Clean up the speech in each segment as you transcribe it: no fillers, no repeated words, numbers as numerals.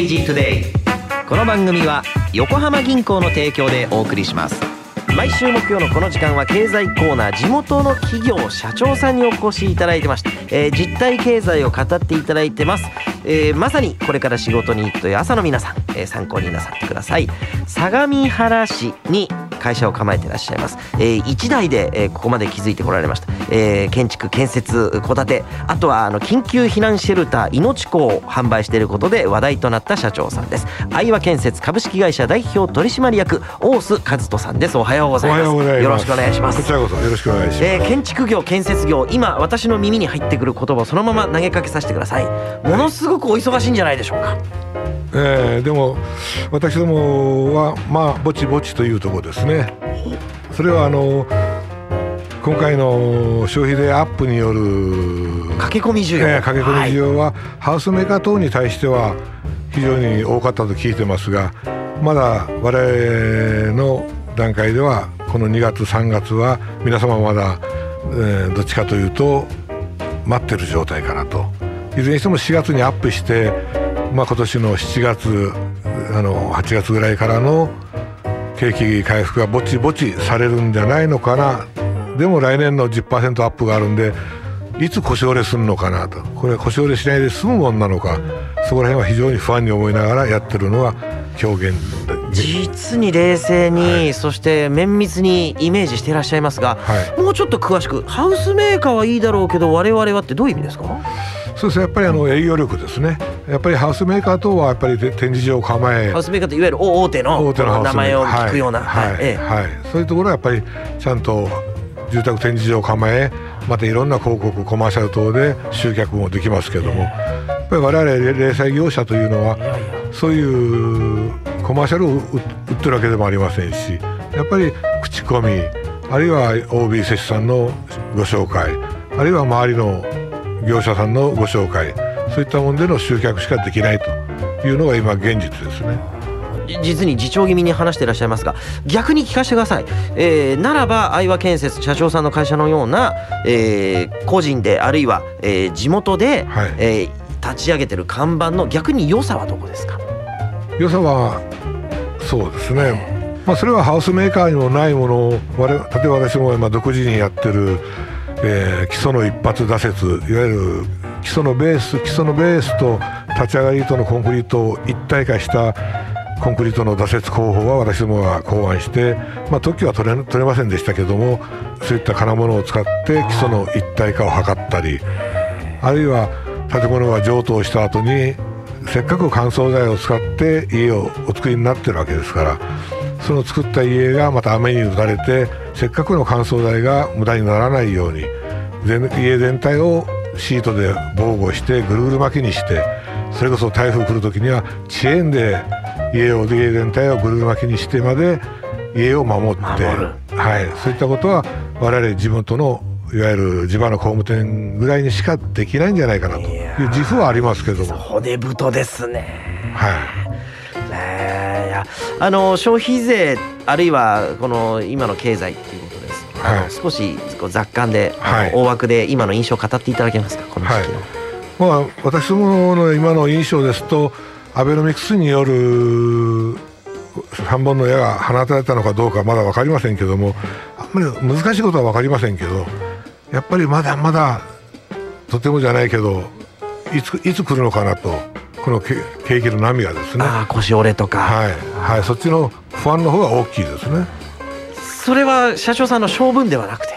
TG Today。 この番組は横浜銀行の提供でお送りします。毎週木曜のこの時間は経済コーナー、地元の企業社長さんにお越しいただいてまして、実体経済を語っていただいてます。まさにこれから仕事に行くという朝の皆さん、参考になさってください。相模原市に会社を構えていらっしゃいます。一代で、ここまで築いてこられました。建築建設戸建て、あとは緊急避難シェルターいのちこを販売していることで話題となった社長さんです。愛和建設株式会社代表取締役大須和人さんです。おはようございます。よろしくお願いします。 こちらこそよろしくお願いします。 建築業建設業、今私の耳に入ってくる言葉をそのまま投げかけさせてください。ものすごくお忙しいんじゃないでしょうか。 でも私どもはまあぼちぼちというところですね。それは今回の消費税アップによる駆け込み需要、 駆け込み需要はハウスメーカー等に対しては非常に多かったと聞いてますが、まだ我々の段階ではこの2月3月は皆様まだ、どっちかというと待ってる状態かなと。いずれにしても4月にアップして、今年の7月8月ぐらいからの景気回復がぼちぼちされるんじゃないのかな。でも来年の 10% アップがあるんで、いつ腰折れするのかなと。これ腰折れしないで済むもんなのか、そこら辺は非常に不安に思いながらやってるのが今日現在。 実に冷静に、そして綿密にイメージしていらっしゃいますが、もうちょっと詳しく、ハウスメーカーはいいだろうけど我々はってどういう意味ですか？ そうですね、やっぱり営業力ですね。やっぱりハウスメーカー等はやっぱり展示場を構え、 ハウスメーカーっていわゆる大手の名前を聞くような、 そういうところはやっぱりちゃんと住宅展示場を構え、またいろんな広告コマーシャル等で集客もできますけども、やっぱり我々零細業者というのはそういうコマーシャルを売ってるわけでもありませんし、やっぱり口コミ、あるいは OB 摂さんのご紹介、あるいは周りの業者さんのご紹介、そういったものでの集客しかできないというのが今現実ですね。 実に自重気味に話していらっしゃいますが、逆に聞かせてください。ならば愛和建設社長さんの会社のような、個人であるいは、地元で、立ち上げてる看板の逆に良さはどこですか？ 良さはそうですね、それはハウスメーカーにもないものを例えば私も今独自にやってる、基礎の一発挫折、いわゆる基礎のベースと立ち上がりとのコンクリートを一体化したコンクリートの挫折工法は私どもが考案して、特許は取れませんでしたけども、そういった金物を使って基礎の一体化を図ったり、あるいは建物が上等した後にせっかく乾燥剤を使って家をお作りになってるわけですから、その作った家がまた雨に打たれて、せっかくの乾燥剤が無駄にならないように家全体をシートで防護してぐるぐる巻きにして、それこそ台風来る時にはチェーンで家全体をぐるぐる巻きにしてまで家を守って、そういったことは我々地元のいわゆる地場の工務店ぐらいにしかできないんじゃないかなという自負はありますけども。 骨太ですね。消費税あるいはこの今の経済っていうことです。少し雑感で、大枠で今の印象を語っていただけますか？この時期の、 私どもの今の印象ですと、アベノミクスによる3本の矢が放たれたのかどうかまだ分かりませんけども、あんまり難しいことは分かりませんけど、やっぱりまだまだとてもじゃないけどいつ来るのかなと、この景気の波がですね、 腰折れとか、 そっちの不安の方が大きいですね。 それは社長さんの性分ではなくて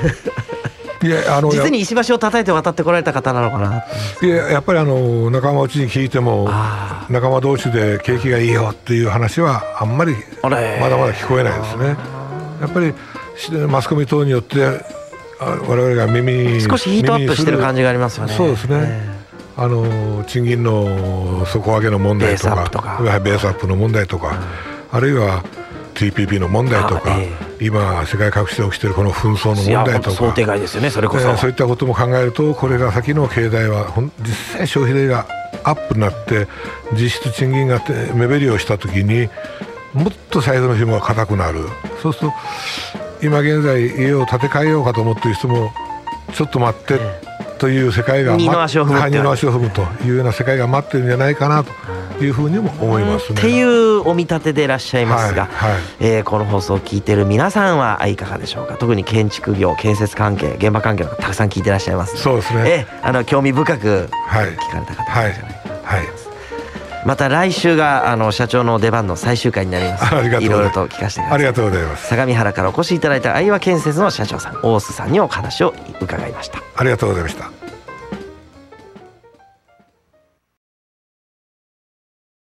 実に石橋を叩いて渡ってこられた方なのかな。 やっぱり仲間内に聞いても、仲間同士で景気がいいよっていう話はあんまりまだまだ聞こえないですね。やっぱりマスコミ等によって我々が少しヒートアップしてる感じがありますよね。 そうですね、賃金の底上げの問題とか、ベースアップの問題とか、あるいは TPP の問題とか、今世界各地で起きているこの紛争の問題とか、 想定外ですよね。それこそ、 そういったことも考えると、これが先の経済は実際消費税がアップになって実質賃金が目減りをした時にもっと財布の紐が固くなる。そうすると今現在家を建て替えようかと思っている人もちょっと待ってという世界が二の足を踏むというような世界が待ってるんじゃないかなというふうにも思いますね。 っていうお見立てでいらっしゃいますが、 はいはい、 この放送を聞いている皆さんはいかがでしょうか。特に建築業、建設関係、現場関係の方たくさん聞いていらっしゃいます。 そうですね。 興味深く聞かれた方なんじゃないかと思います。 はいはい、 また来週が社長の出番の最終回になります。いろいろと聞かせてください。 ありがとうございます。 相模原からお越しいただいた相和建設の社長さん、大須さんにお話を伺いました。 ありがとうございました。